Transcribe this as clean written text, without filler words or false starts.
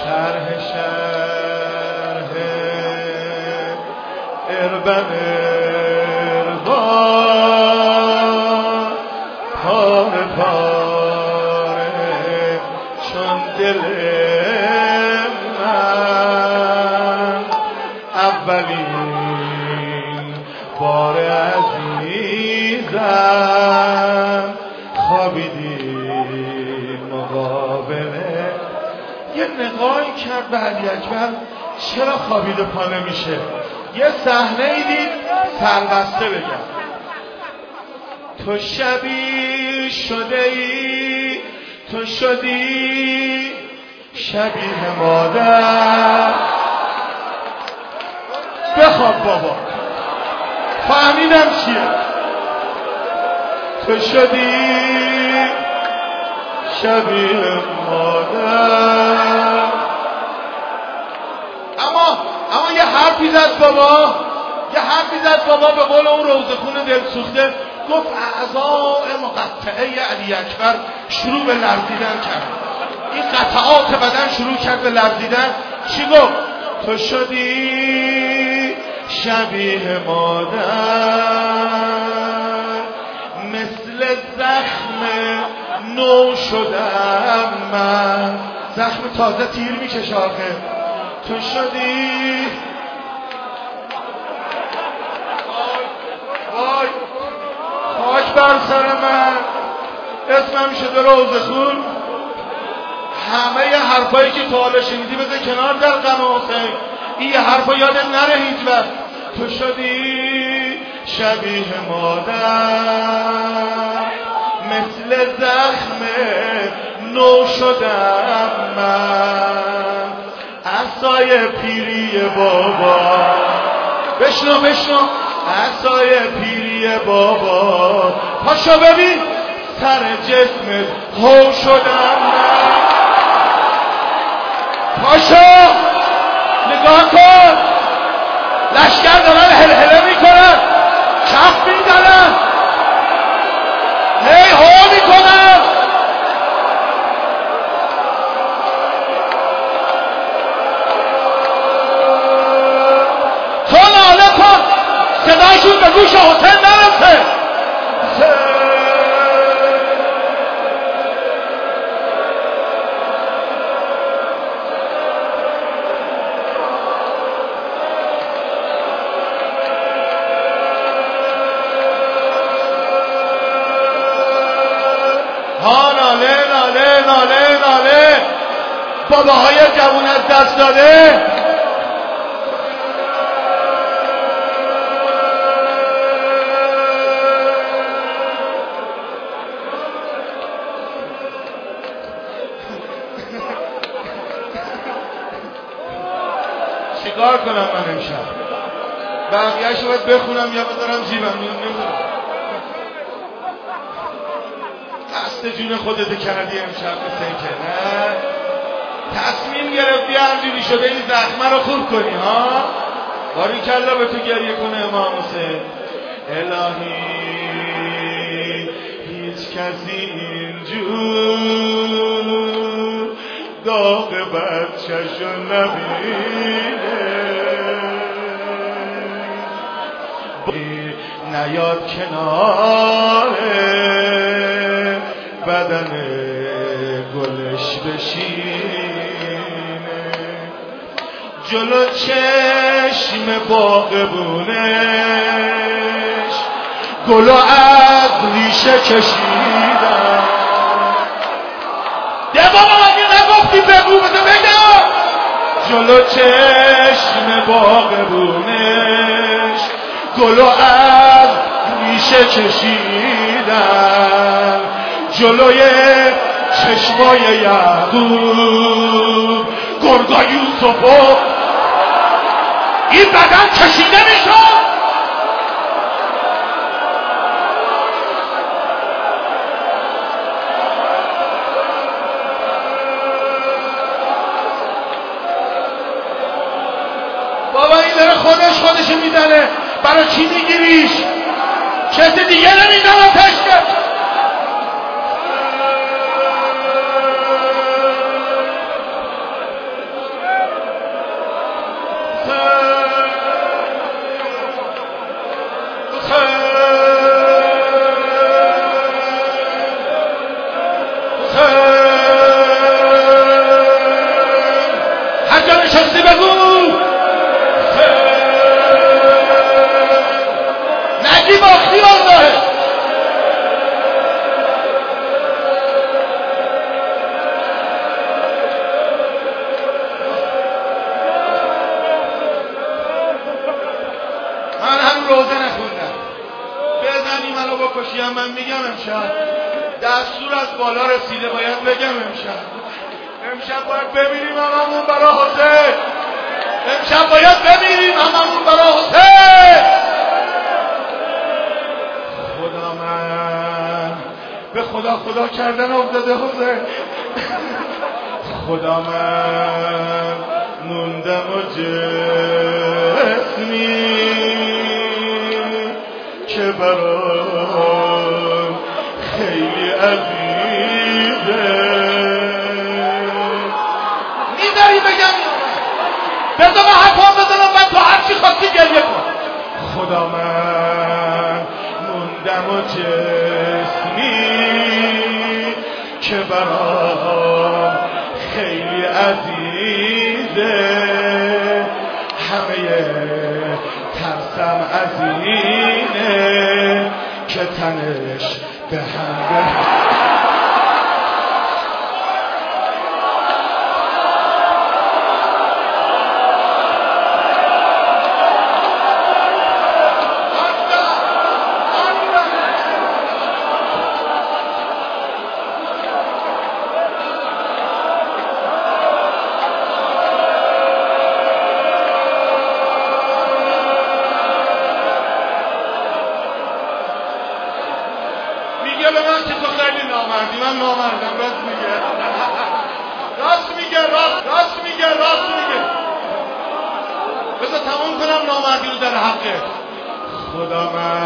شرح اربن اربان پاره پاره چون دل من اولین بار عزیزم خوابیدی مقابله. یه نگاهی کرد به علی اکبر، چرا خوابیده پا نمیشه؟ یه صحنه ای دید سربسته بگم. تو شبیه شده ای، تو شدی شبیه مادر. بخواب بابا، فهمیدم چیه. تو شدی شبیه مادر. اما یه حرفی زد بابا، به قول اون روزخون دلسوخته، گفت اعضاء مقطعه علی اکبر شروع به لرزیدن کرد. این قطعات بدن شروع کرد به لرزیدن. چی گفت؟ تو شدی شبیه مادر، مثل زخم نو شدم من. زخم تازه تیر میکشه آخه. تو شدی وای خاک بر سر من، اسمم شده روزخون. همه ی حرفایی که تا حالا شنیدی بذار کنار در غم حسین. این حرفا یادت نره هیچ وقت. تو شدی شبیه مادر، مثل زخم نو شدم من. عصای پیری بابا، بشنو عصای پیری بابا، پاشو ببین سر جسمت هو شدم من. پاشو نگاه کن، لشکر دارن هلهله میکنن، کف میزنن، هی هو میکنن. تو ناله کن، صدایشون به گوش حسین نرسه. ناله باباهای جوون از دست داده. چیکار کنم من امشب؟ بقیه‌شو باید بخونم یا بذارم جیبم؟ نمیدونم. قصد جون خودت کردی امشب مثل این که نه؟ تصمیم گرفتی همجوری شده این زخمه رو خوب کنی ها؟ باریکلا به تو گریه کنه امام حسین. الهی هیچ کسی اینجور داغ بچه‌شو نبینه، نیاد کنار بدن گلش بشینه، جلو چشم باغبونش گلو از ریشه کشیدم. ده بابا مگه نگفتی بگو؟ بده بگم. جلو چشم باغبونش گلو از ریشه کشیدم، جلوی چشمای یعقوب گرگا یوسفو این بدن کشیده میشد. بابا این داره خودش میزنه، برای چی میگیریش؟ کسی دیگه نمیزنه تشکر. نشستی بگو نگی باختی والله. من هم روزه نخوندم بزنی منو بکشیم. من میگم امشب دستور از بالا رسیده باید بگم امشب باید ببینیم هممون برا حسین. امشب باید ببینیم هممون برا حسین. خدا من به خدا کردن افتاده حسین. خدا من موندم و جسمی که برام خیلی عزیزه. میذاری بگم بذار من حرفام بزنم من تو هرچی خواستی گریه کن. خدا من موندم و جسمی که برام خیلی عزیزه. همه ترسم از اینه که تنش به هم میگه به من که تو خیلی نامردی. من نامردم. راست میگه. بذار تمام کنم نامردی رو در حقه. خدا من